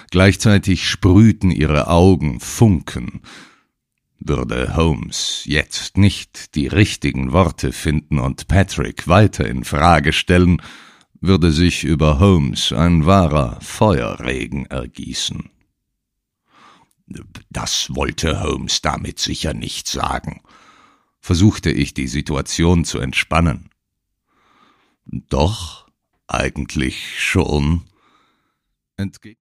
Gleichzeitig sprühten ihre Augen Funken. Würde Holmes jetzt nicht die richtigen Worte finden und Patrick weiter in Frage stellen, würde sich über Holmes ein wahrer Feuerregen ergießen. Das wollte Holmes damit sicher nicht sagen, versuchte ich, die Situation zu entspannen. Doch, eigentlich schon,